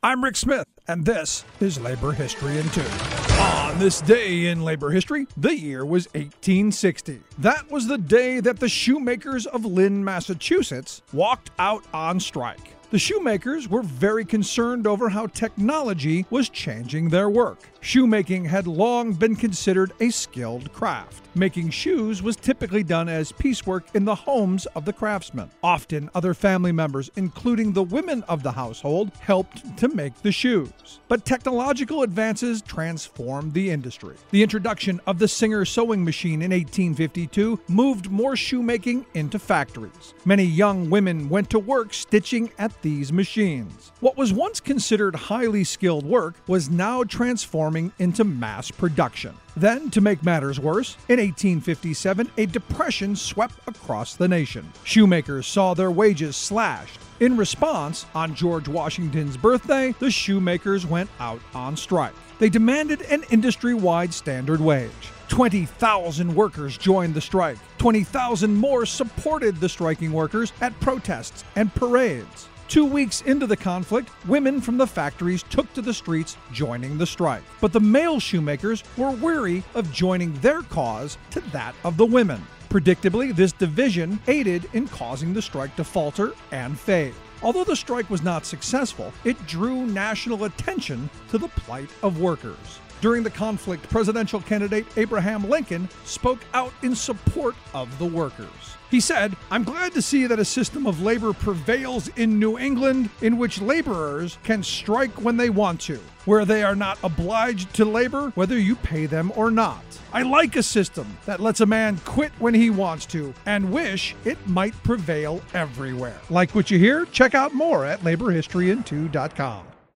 I'm Rick Smith, and this is Labor History in 2. On this day in labor history, the year was 1860. That was the day that the shoemakers of Lynn, Massachusetts, walked out on strike. The shoemakers were very concerned over how technology was changing their work. Shoemaking had long been considered a skilled craft. Making shoes was typically done as piecework in the homes of the craftsmen. Often, other family members, including the women of the household, helped to make the shoes. But technological advances transformed the industry. The introduction of the Singer sewing machine in 1852 moved more shoemaking into factories. Many young women went to work stitching at these machines. What was once considered highly skilled work was now transforming into mass production. Then, to make matters worse, in 1857, a depression swept across the nation. Shoemakers saw their wages slashed. In response, on George Washington's birthday, the shoemakers went out on strike. They demanded an industry-wide standard wage. 20,000 workers joined the strike. 20,000 more supported the striking workers at protests and parades. 2 weeks into the conflict, women from the factories took to the streets, joining the strike. But the male shoemakers were weary of joining their cause to that of the women. Predictably, this division aided in causing the strike to falter and fade. Although the strike was not successful, it drew national attention to the plight of workers. During the conflict, presidential candidate Abraham Lincoln spoke out in support of the workers. He said, "I'm glad to see that a system of labor prevails in New England in which laborers can strike when they want to, where they are not obliged to labor whether you pay them or not. I like a system that lets a man quit when he wants to and wish it might prevail everywhere." Like what you hear? Check out more at laborhistoryin2.com.